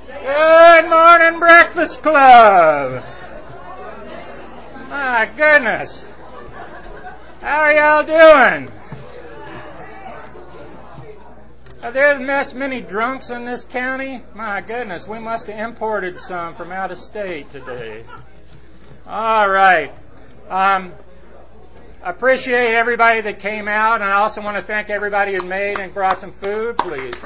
Good morning, Breakfast Club. My goodness. How are y'all doing? Are there many drunks in this county? My goodness, we must have imported some from out of state today. All right. I appreciate everybody that came out, and I also want to thank everybody who made and brought some food, please.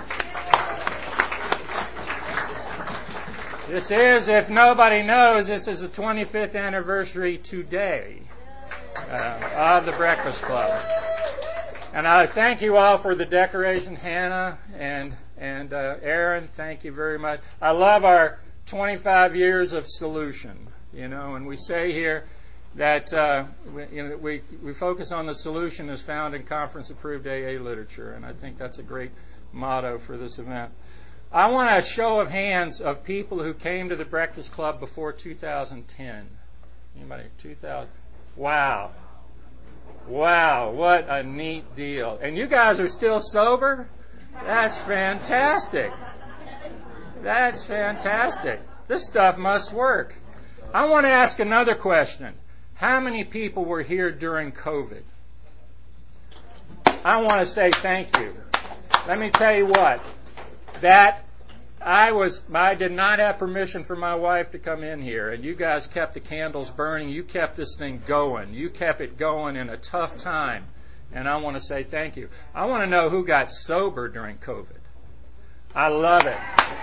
This is, if nobody knows, this is the 25th anniversary today of the Breakfast Club. And I thank you all for the decoration, Hannah and Aaron. Thank you very much. I love our 25 years of solution, and we say here that we focus on the solution as found in conference-approved AA literature, and I think that's a great motto for this event. I want a show of hands of people who came to the Breakfast Club before 2010. Anybody? 2000? Wow, what a neat deal. And you guys are still sober? That's fantastic. That's fantastic. This stuff must work. I want to ask another question. How many people were here during COVID? I want to say thank you. Let me tell you what. I did not have permission from my wife to come in here, and you guys kept the candles burning. You kept this thing going. You kept it going in a tough time, and I want to say thank you. I want to know who got sober during COVID. I love it.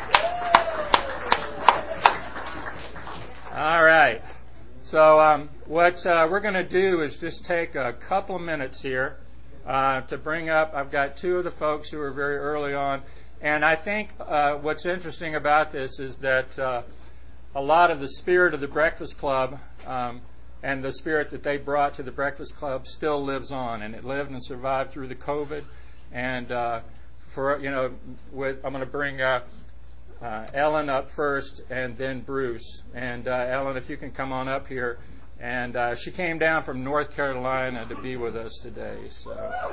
All right. So what we're going to do is just take a couple of minutes here to bring up. I've got two of the folks who are very early on. And I think what's interesting about this is that a lot of the spirit of the Breakfast Club and the spirit that they brought to the Breakfast Club still lives on, and it lived and survived through the COVID. And I'm going to bring Ellen up first, and then Bruce. And Ellen, if you can come on up here. And she came down from North Carolina to be with us today. So.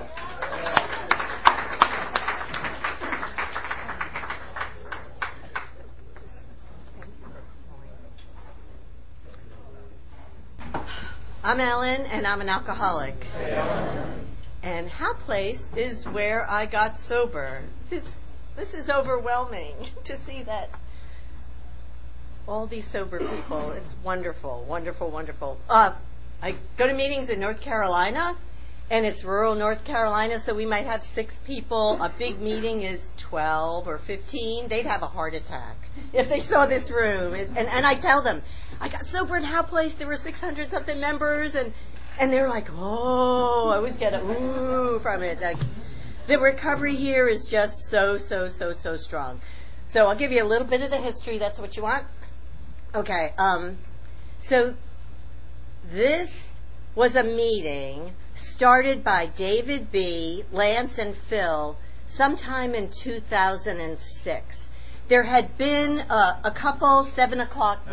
I'm Ellen, and I'm an alcoholic. And How Place is where I got sober. This is overwhelming to see that all these sober people. It's wonderful, wonderful, wonderful. I go to meetings in North Carolina, and it's rural North Carolina, so we might have 6 people. A big meeting is 12 or 15. They'd have a heart attack if they saw this room. And I tell them, I got sober in How Place. There were 600-something members, and they're like, oh, I always get a ooh from it. Like, the recovery here is just so strong. So I'll give you a little bit of the history. That's what you want? Okay. So this was a meeting started by David B., Lance, and Phil sometime in 2006. There had been a couple, 7 o'clock...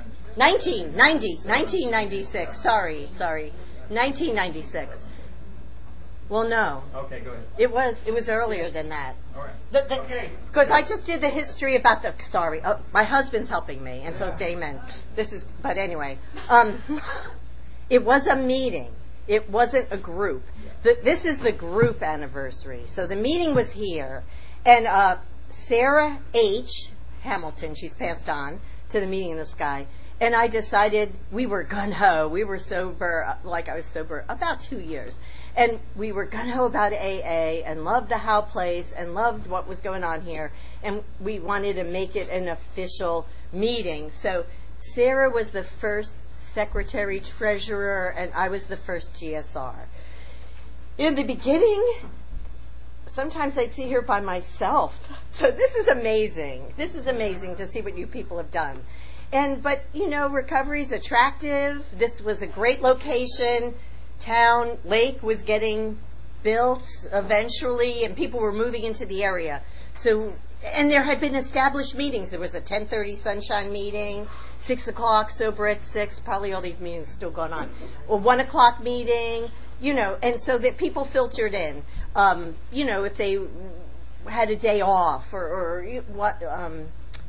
1996. Sorry. 1996. Well, no. Okay, go ahead. It was earlier than that. All right. Okay. Because I just did the history about the... Sorry. My husband's helping me, and so's Damon. But anyway. It was a meeting. It wasn't a group. This is the group anniversary. So the meeting was here, and Sarah H. Hamilton, she's passed on to the meeting in the sky, and I decided we were gung-ho. We were sober, like I was sober, about 2 years. And we were gung-ho about AA and loved the How Place and loved what was going on here. And we wanted to make it an official meeting. So Sarah was the first secretary treasurer, and I was the first GSR. In the beginning, sometimes I'd sit here by myself. So this is amazing. This is amazing to see what you people have done. But recovery's attractive. This was a great location. Town Lake was getting built eventually, and people were moving into the area. So, and there had been established meetings. There was a 10:30 Sunshine meeting, 6 o'clock, sober at 6, probably all these meetings still going on. Or 1 o'clock meeting, and so that people filtered in. If they had a day off or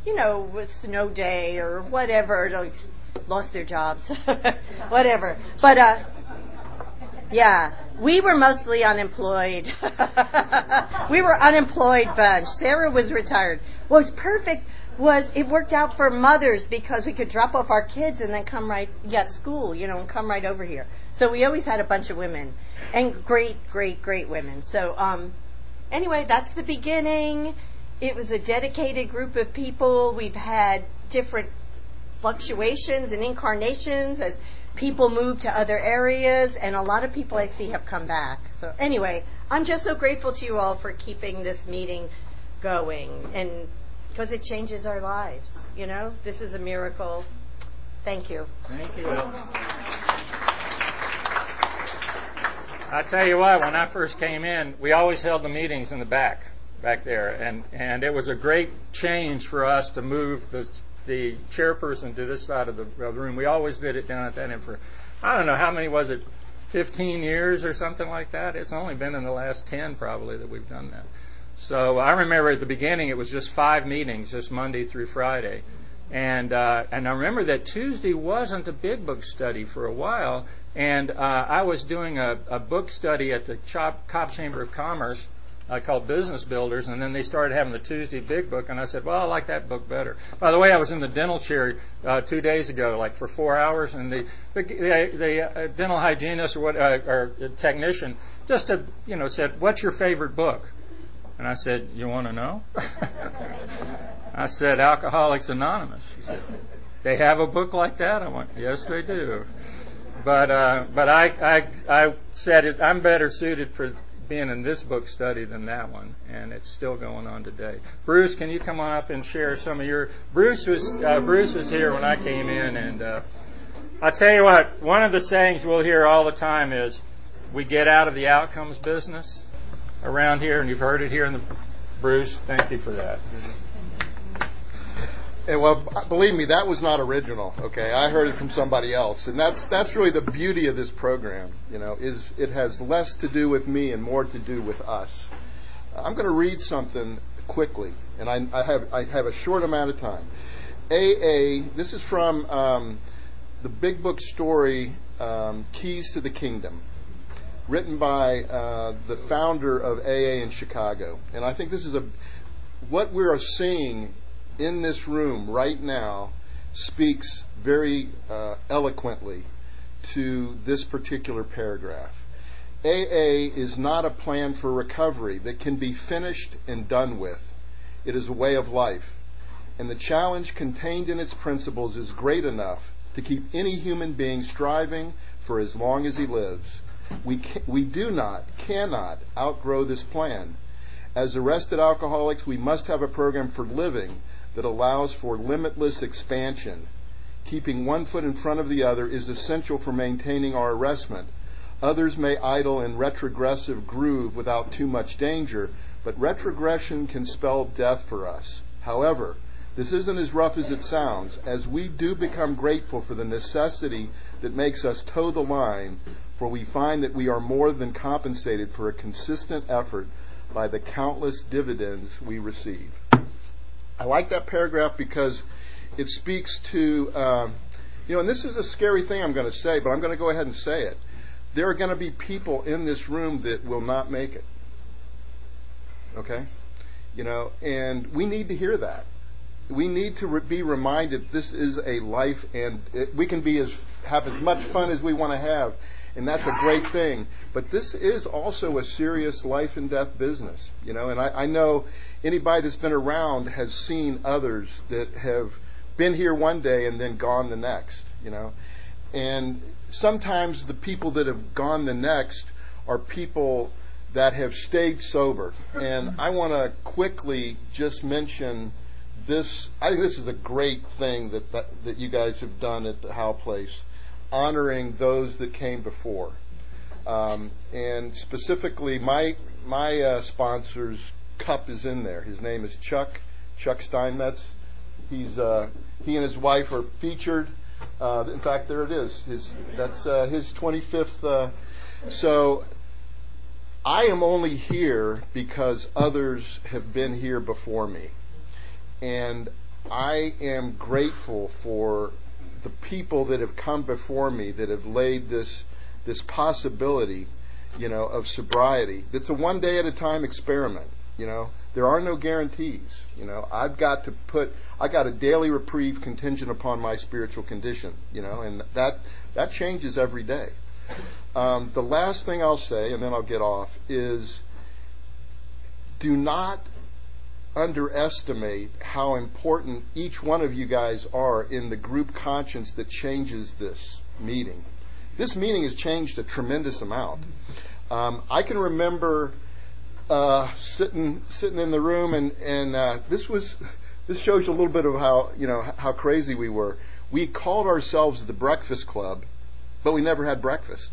a snow day or whatever, like, lost their jobs, whatever. But yeah, we were mostly unemployed. We were unemployed bunch. Sarah was retired. What was perfect was it worked out for mothers because we could drop off our kids and then come right at school, and come right over here. So we always had a bunch of women, and great women. So anyway, that's the beginning. It was a dedicated group of people. We've had different fluctuations and incarnations as people move to other areas, and a lot of people I see have come back. So anyway, I'm just so grateful to you all for keeping this meeting going, and because it changes our lives. This is a miracle. Thank you. Thank you. I tell you what, when I first came in, we always held the meetings in the back there, and it was a great change for us to move the chairperson to this side of the room. We always did it down at that end for, I don't know, how many was it, 15 years or something like that? It's only been in the last 10 probably that we've done that. So I remember at the beginning it was just 5 meetings, just Monday through Friday. And I remember that Tuesday wasn't a big book study for a while, and I was doing a book study at the Cobb Chamber of Commerce called Business Builders, and then they started having the Tuesday big book, and I said, well, I like that book better. By the way, I was in the dental chair 2 days ago, like for 4 hours, and the dental hygienist or technician just said, what's your favorite book? And I said, you want to know? I said, Alcoholics Anonymous. She said, they have a book like that? I went, yes, they do. But I said I'm better suited for being in this book study than that one, and it's still going on today. Bruce, can you come on up and share some of your? Bruce was here when I came in, and I'll tell you what. One of the sayings we'll hear all the time is, "We get out of the outcomes business around here," and you've heard it here in the. Bruce, thank you for that. And well, believe me, that was not original. Okay, I heard it from somebody else, and that's really the beauty of this program. Is it has less to do with me and more to do with us. I'm going to read something quickly, and I have a short amount of time. AA. This is from the Big Book story, Keys to the Kingdom, written by the founder of AA in Chicago, and I think this is what we are seeing in this room right now speaks very eloquently to this particular paragraph. AA is not a plan for recovery that can be finished and done with. It is a way of life, and the challenge contained in its principles is great enough to keep any human being striving for as long as he lives. We cannot outgrow this plan. As arrested alcoholics, we must have a program for living that allows for limitless expansion. Keeping one foot in front of the other is essential for maintaining our arrestment. Others may idle in retrogressive groove without too much danger, but retrogression can spell death for us. However, this isn't as rough as it sounds, as we do become grateful for the necessity that makes us toe the line, for we find that we are more than compensated for a consistent effort by the countless dividends we receive. I like that paragraph because it speaks to, and this is a scary thing I'm going to say, but I'm going to go ahead and say it. There are going to be people in this room that will not make it. Okay? And we need to hear that. We need to be reminded this is a life, and we can have as much fun as we want to have, and that's a great thing. But this is also a serious life and death business, and I know anybody that's been around has seen others that have been here one day and then gone the next, And sometimes the people that have gone the next are people that have stayed sober. And I want to quickly just mention this. I think this is a great thing that you guys have done at the Howe Place, honoring those that came before. And specifically, my sponsor's cup is in there. His name is Chuck Steinmetz. He and his wife are featured. In fact, there it is. That's his 25th. So I am only here because others have been here before me. And I am grateful for the people that have come before me that have laid this possibility, of sobriety. That's a one day at a time experiment. There are no guarantees. I got a daily reprieve contingent upon my spiritual condition. And that changes every day. The last thing I'll say, and then I'll get off, is do not underestimate how important each one of you guys are in the group conscience that changes this meeting. This meeting has changed a tremendous amount. I can remember sitting in the room, and this shows you a little bit of how crazy we were. We called ourselves the Breakfast Club, but we never had breakfast.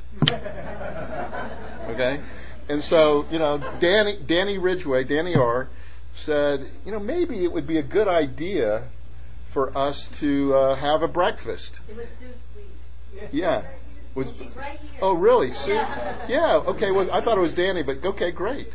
Okay, and so Danny Ridgway, Danny R, said, maybe it would be a good idea for us to have a breakfast. It was Sue's sweet. Yeah. She's right here. Oh, really? Sue? Yeah. Okay. Well, I thought it was Danny, but okay, great.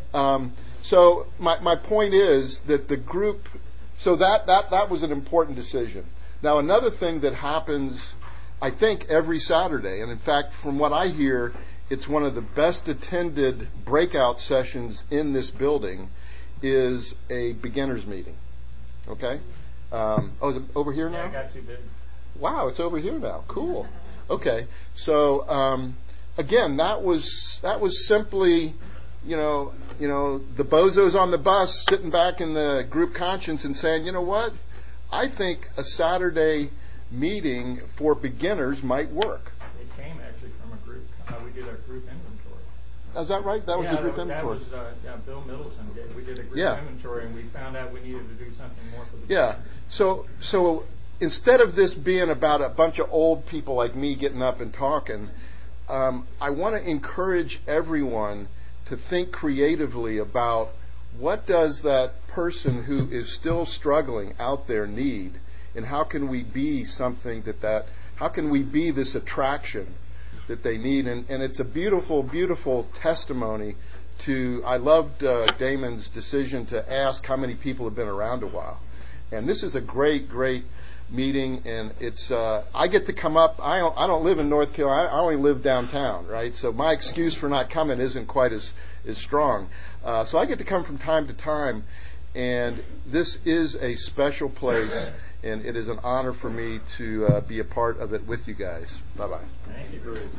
So my point is that the group. So that was an important decision. Now, another thing that happens, I think, every Saturday, and in fact, from what I hear, it's one of the best attended breakout sessions in this building, is a beginners meeting. Okay? Is it over here now? Yeah, I got too big. Wow, it's over here now. Cool. Okay. So again, that was simply, the bozos on the bus sitting back in the group conscience and saying, you know what? I think a Saturday meeting for beginners might work. It came actually from a group. We did a group inventory. Is that right? That was the group inventory. That was Bill Middleton. We did a group inventory, and we found out we needed to do something more for the beginners. So instead of this being about a bunch of old people like me getting up and talking, I want to encourage everyone to think creatively about what does that person who is still struggling out there need, and how can we be something how can we be this attraction that they need? And it's a beautiful, beautiful testimony to, I loved Damon's decision to ask how many people have been around a while. And this is a great, great meeting, and it's I get to come up. I don't live in North Carolina. I only live downtown, right? So my excuse for not coming isn't quite as strong. So I get to come from time to time, and this is a special place, and it is an honor for me to be a part of it with you guys. Bye-bye. Thank you, Bruce.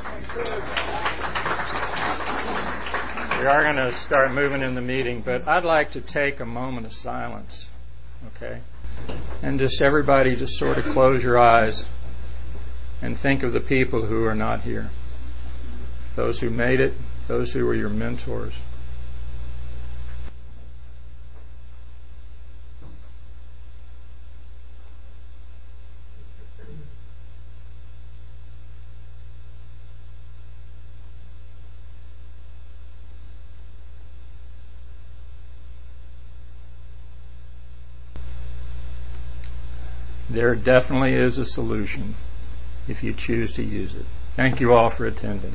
We are going to start moving in the meeting, but I'd like to take a moment of silence, okay? And just everybody just sort of close your eyes and think of the people who are not here. Those who made it, those who were your mentors. There definitely is a solution if you choose to use it. Thank you all for attending.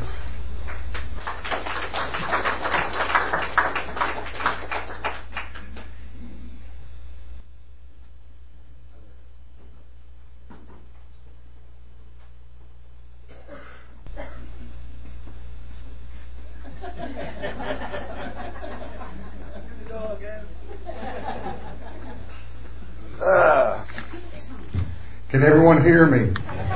Can everyone hear me?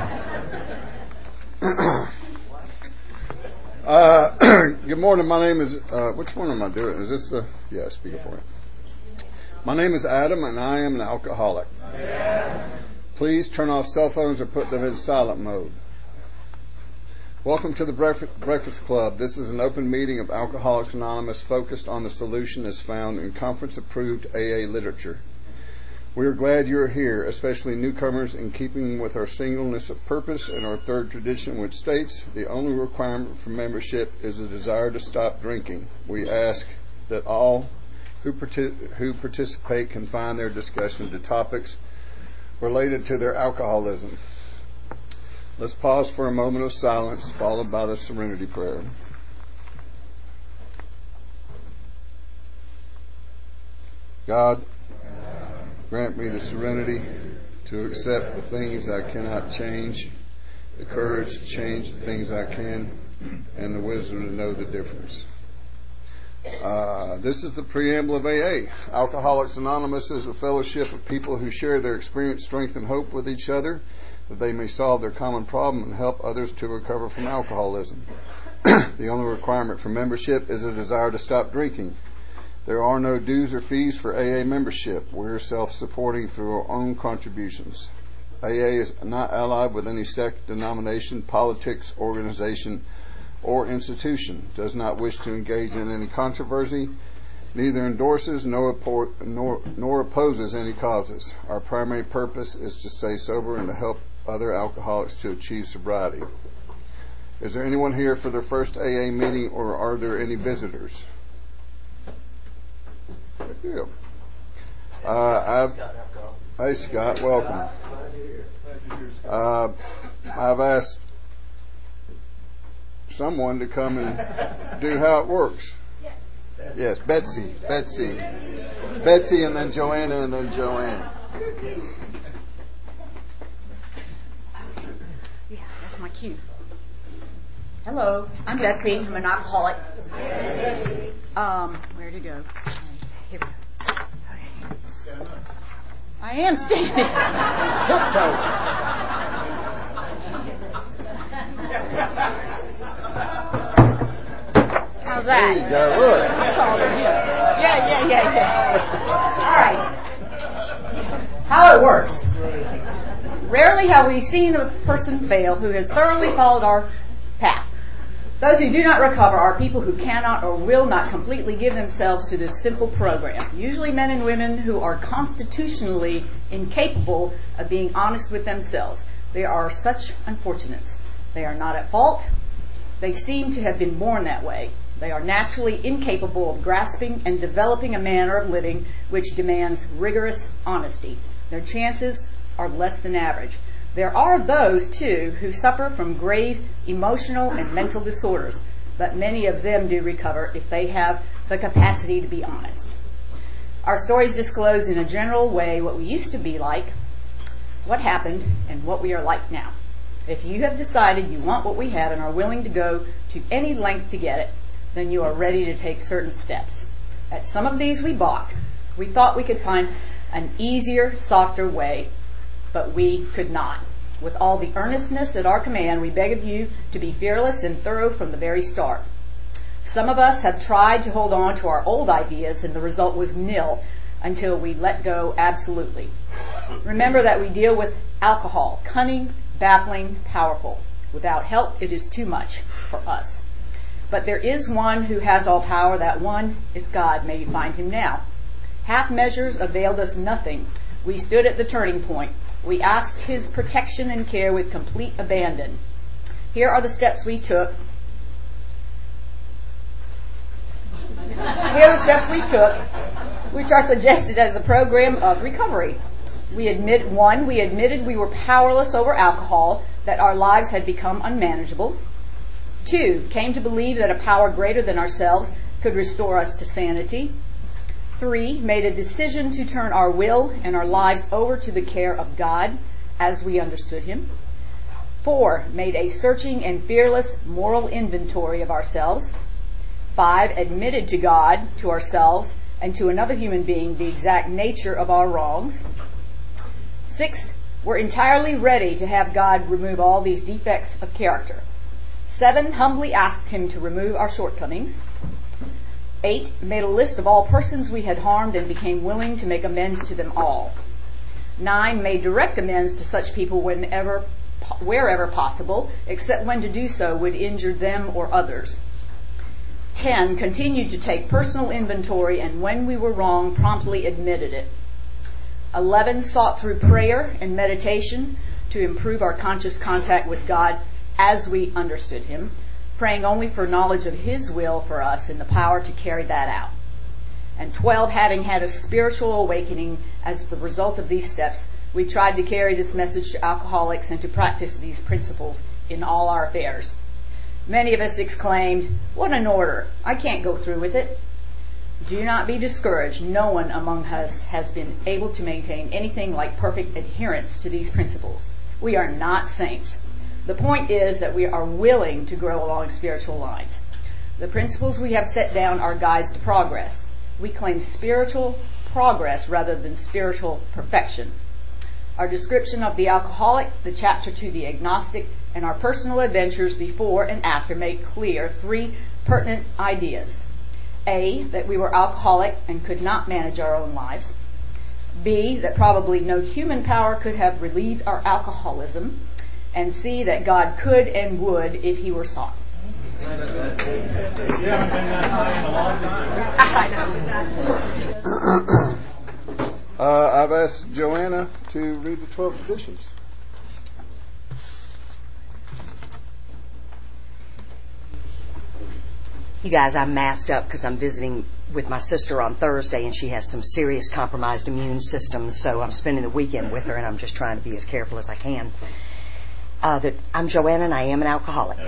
Good morning. My name is, which one am I doing? Is this the, speakerphone. My name is Adam, and I am an alcoholic. Please turn off cell phones or put them in silent mode. Welcome to the Breakfast Club. This is an open meeting of Alcoholics Anonymous focused on the solution as found in conference-approved AA literature. We are glad you are here, especially newcomers, in keeping with our singleness of purpose and our third tradition, which states the only requirement for membership is a desire to stop drinking. We ask that all who participate confine their discussion to topics related to their alcoholism. Let's pause for a moment of silence, followed by the Serenity Prayer. God, Grant me the serenity to accept the things I cannot change, the courage to change the things I can, and the wisdom to know the difference. This is the preamble of AA. Alcoholics Anonymous is a fellowship of people who share their experience, strength, and hope with each other, that they may solve their common problem and help others to recover from alcoholism. The only requirement for membership is a desire to stop drinking. There are no dues or fees for AA membership. We're self-supporting through our own contributions. AA is not allied with any sect, denomination, politics, organization, or institution, does not wish to engage in any controversy, neither endorses nor opposes any causes. Our primary purpose is to stay sober and to help other alcoholics to achieve sobriety. Is there anyone here for their first AA meeting, or are there any visitors? Good deal. Hey, Scott, welcome. I've asked someone to come and do how it works. Yes, Betsy, and then Joanna, and then Joanne. Yeah, that's my cue. Hello, I'm Betsy. I'm an alcoholic. Where to go? Here we go. Okay. I am standing. How's that? There you go, look. I'm taller than you. Yeah. All right. How it works. Rarely have we seen a person fail who has thoroughly followed our path. Those who do not recover are people who cannot or will not completely give themselves to this simple program. Usually men and women who are constitutionally incapable of being honest with themselves. They are such unfortunates. They are not at fault. They seem to have been born that way. They are naturally incapable of grasping and developing a manner of living which demands rigorous honesty. Their chances are less than average. There are those, too, who suffer from grave emotional and mental disorders, but many of them do recover if they have the capacity to be honest. Our stories disclose in a general way what we used to be like, what happened, and what we are like now. If you have decided you want what we have and are willing to go to any length to get it, then you are ready to take certain steps. At some of these we balked. We thought we could find an easier, softer way, but we could not. With all the earnestness at our command, we beg of you to be fearless and thorough from the very start. Some of us have tried to hold on to our old ideas, and the result was nil until we let go absolutely. Remember that we deal with alcohol, cunning, baffling, powerful. Without help, it is too much for us. But there is one who has all power. That one is God. May you find him now. Half measures availed us nothing. We stood at the turning point. We asked his protection and care with complete abandon. Here are the steps we took. Which are suggested as a program of recovery. We admitted we were powerless over alcohol, that our lives had become unmanageable. 2, came to believe that a power greater than ourselves could restore us to sanity. 3, made a decision to turn our will and our lives over to the care of God as we understood him. 4, made a searching and fearless moral inventory of ourselves. 5, admitted to God, to ourselves, and to another human being the exact nature of our wrongs. 6, were entirely ready to have God remove all these defects of character. 7, humbly asked him to remove our shortcomings. 8, made a list of all persons we had harmed and became willing to make amends to them all. 9, made direct amends to such people wherever possible, except when to do so would injure them or others. 10, continued to take personal inventory, and when we were wrong, promptly admitted it. 11, sought through prayer and meditation to improve our conscious contact with God as we understood him, praying only for knowledge of his will for us and the power to carry that out. And 12, having had a spiritual awakening as the result of these steps, we tried to carry this message to alcoholics and to practice these principles in all our affairs. Many of us exclaimed, "What an order! I can't go through with it." Do not be discouraged. No one among us has been able to maintain anything like perfect adherence to these principles. We are not saints. The point is that we are willing to grow along spiritual lines. The principles we have set down are guides to progress. We claim spiritual progress rather than spiritual perfection. Our description of the alcoholic, the chapter to the agnostic, and our personal adventures before and after make clear 3 pertinent ideas. A, that we were alcoholic and could not manage our own lives. B, that probably no human power could have relieved our alcoholism. And C, that God could and would if he were sought. You haven't been that high in a long time. I've asked Joanna to read the 12 traditions. You guys, I'm masked up because I'm visiting with my sister on Thursday, and she has some serious compromised immune systems, so I'm spending the weekend with her, and I'm just trying to be as careful as I can. I'm Joanna, and I am an alcoholic.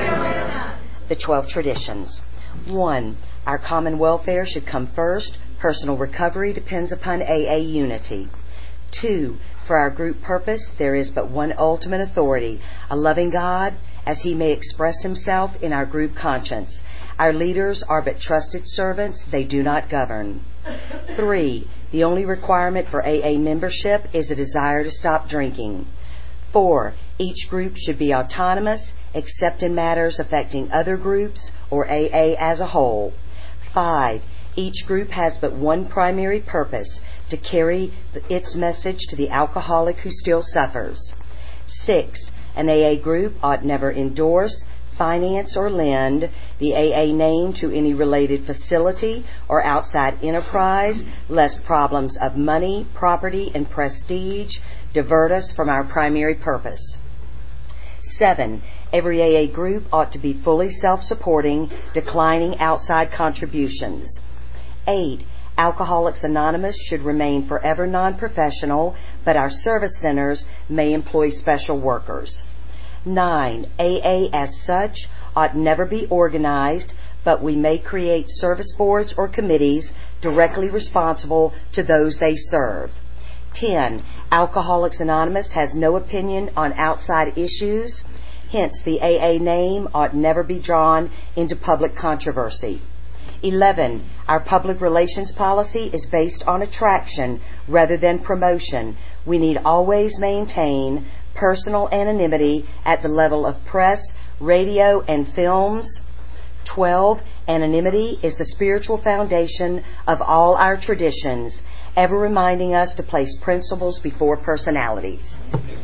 The 12 traditions. 1, our common welfare should come first. Personal recovery depends upon AA unity. 2, for our group purpose, there is but one ultimate authority, a loving God, as he may express himself in our group conscience. Our leaders are but trusted servants, they do not govern. 3, the only requirement for AA membership is a desire to stop drinking. 4, each group should be autonomous, except in matters affecting other groups or AA as a whole. 5, each group has but one primary purpose, to carry its message to the alcoholic who still suffers. 6, an AA group ought never endorse, finance, or lend the AA name to any related facility or outside enterprise, lest problems of money, property, and prestige divert us from our primary purpose. 7, every AA group ought to be fully self-supporting, declining outside contributions. 8, Alcoholics Anonymous should remain forever non-professional, but our service centers may employ special workers. 9, AA as such ought never be organized, but we may create service boards or committees directly responsible to those they serve. 10, Alcoholics Anonymous has no opinion on outside issues, hence the AA name ought never be drawn into public controversy. 11, our public relations policy is based on attraction rather than promotion. We need always maintain personal anonymity at the level of press, radio, and films. 12, anonymity is the spiritual foundation of all our traditions, ever reminding us to place principles before personalities.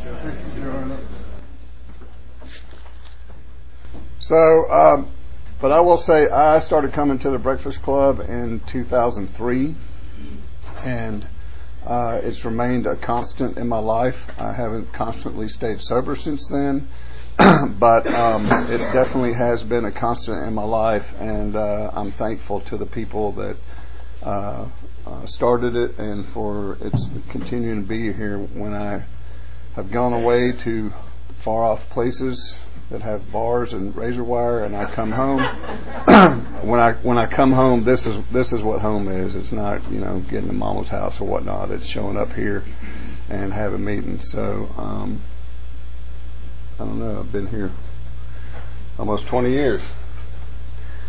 So, but I will say I started coming to the Breakfast Club in 2003, and it's remained a constant in my life. I haven't constantly stayed sober since then, but it definitely has been a constant in my life, and I'm thankful to the people that started it and for its continuing to be here when I have gone away to far off places that have bars and razor wire, and I come home. when I come home, this is what home is. It's not getting to Mama's house or whatnot. It's showing up here and having meetings. So I don't know. I've been here almost 20 years.